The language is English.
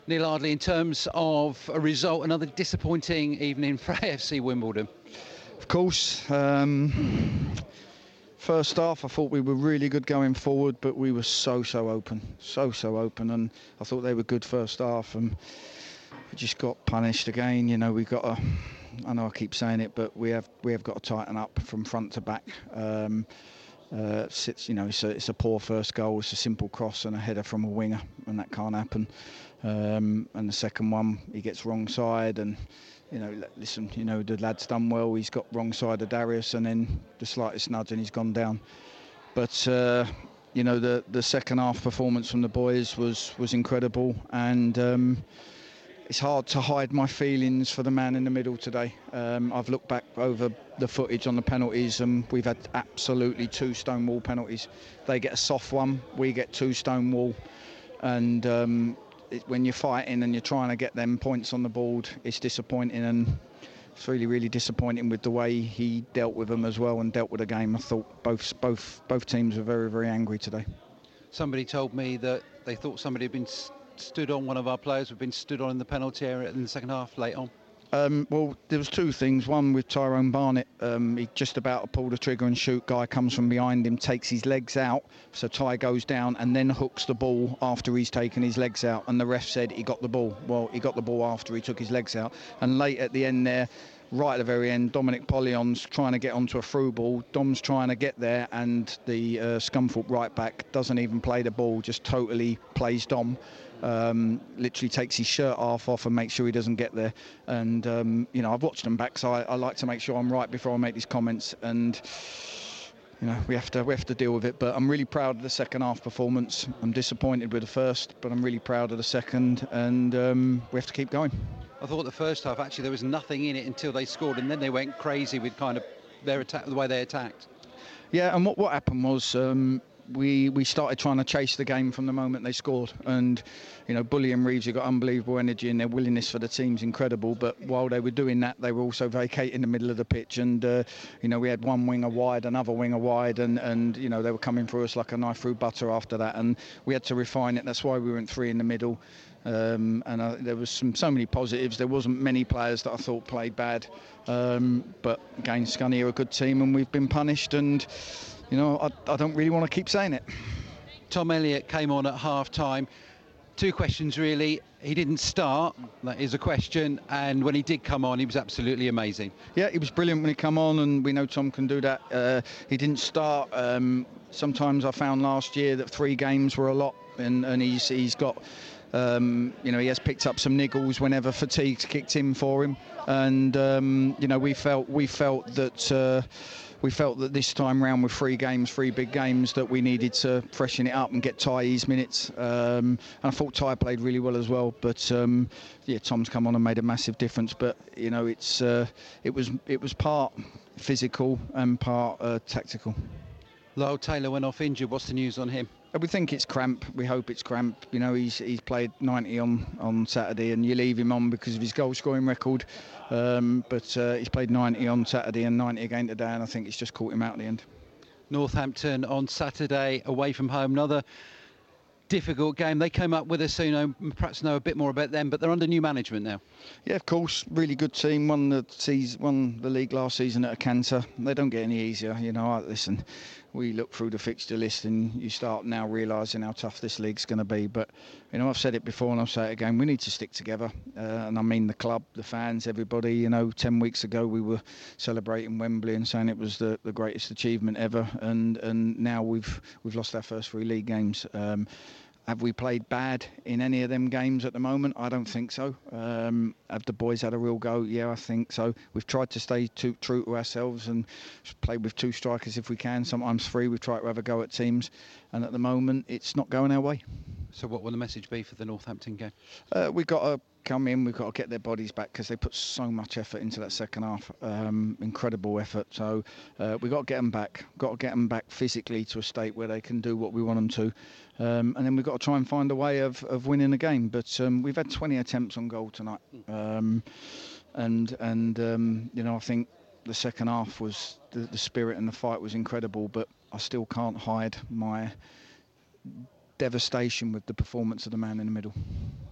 Neil Ardley, in terms of a result, another disappointing evening for AFC Wimbledon. Of course, first half I thought we were really good going forward, but we were so open, and I thought they were good first half, and we just got punished again. You know, we got to, I know I keep saying it, but we have got to tighten up from front to back. It's a poor first goal. It's a simple cross and a header from a winger, and that can't happen. And the second one, he gets wrong side, and the lad's done well. He's got wrong side of Darius, and then the slightest nudge, and he's gone down. But the second half performance from the boys was incredible, and it's hard to hide my feelings for the man in the middle today. I've looked back over the footage on the penalties, and we've had absolutely 2 stonewall penalties. They get a soft one, we get 2 stonewall, and when you're fighting and you're trying to get them points on the board, it's disappointing, and it's really disappointing with the way he dealt with them as well and dealt with the game. I thought both teams were very angry today. Somebody told me that they thought somebody had been stood on, one of our players had been stood on in the penalty area in the second half late on. Well, there was 2 things. One with Tyrone Barnett, he just about to pull the trigger and shoot. Guy comes from behind him, takes his legs out, so Ty goes down and then hooks the ball after he's taken his legs out, and the ref said he got the ball. Well, he got the ball after he took his legs out, and late at the end there, right at the very end, Dominic Pollion's trying to get onto a through ball. Dom's trying to get there, and the Scunthorpe right back doesn't even play the ball, just totally plays Dom. Literally takes his shirt off and makes sure he doesn't get there. And I've watched them back, so I like to make sure I'm right before I make these comments. And we have to deal with it. But I'm really proud of the second half performance. I'm disappointed with the first, but I'm really proud of the second, and we have to keep going. I thought the first half, actually, there was nothing in it until they scored, and then they went crazy with kind of their attack, the way they attacked. Yeah, and what happened was we started trying to chase the game from the moment they scored, and Bully and Reeves have got unbelievable energy, and their willingness for the team's incredible. But while they were doing that, they were also vacating the middle of the pitch, and we had one winger wide, another winger wide, and they were coming through us like a knife through butter after that, and we had to refine it. That's why we went 3 in the middle. There was so many positives. There wasn't many players that I thought played bad, but again, Scunny are a good team, and we've been punished, and I don't really want to keep saying it. Tom Elliott came on at half-time. 2 questions, really. He didn't start, that is a question, and when he did come on, he was absolutely amazing. Yeah, he was brilliant when he come on, and we know Tom can do that. He didn't start. Sometimes I found last year that 3 games were a lot, and he's got... he has picked up some niggles whenever fatigue's kicked in for him, and we felt that this time round with 3 big games, that we needed to freshen it up and get Ty his minutes. And I thought Ty played really well as well. But Tom's come on and made a massive difference. But it was part physical and part tactical. Lyle Taylor went off injured. What's the news on him? We think it's cramp. We hope it's cramp. He's played 90 on Saturday, and you leave him on because of his goal scoring record. But he's played 90 on Saturday and 90 again today, and I think it's just caught him out at the end. Northampton on Saturday, away from home. Another difficult game. They came up with us, so perhaps know a bit more about them, but they're under new management now. Yeah, of course, really good team. Won the league last season at a canter. They don't get any easier. Listen, we look through the fixture list and you start now realising how tough this league's going to be. But I've said it before and I'll say it again. We need to stick together, and I mean the club, the fans, everybody. 10 weeks ago we were celebrating Wembley and saying it was the greatest achievement ever, and now we've lost our first 3 league games. Have we played bad in any of them games at the moment? I don't think so. Have the boys had a real go? Yeah, I think so. We've tried to stay true to ourselves and play with 2 strikers if we can, sometimes 3. We've tried to have a go at teams, and at the moment it's not going our way. So what will the message be for the Northampton game? We've got to come in, we've got to get their bodies back, because they put so much effort into that second half. Incredible effort. So we've got to get them back. Got to get them back physically to a state where they can do what we want them to. And then we've got to try and find a way of winning the game. But we've had 20 attempts on goal tonight. I think the second half was the spirit and the fight was incredible, but I still can't hide my devastation with the performance of the man in the middle.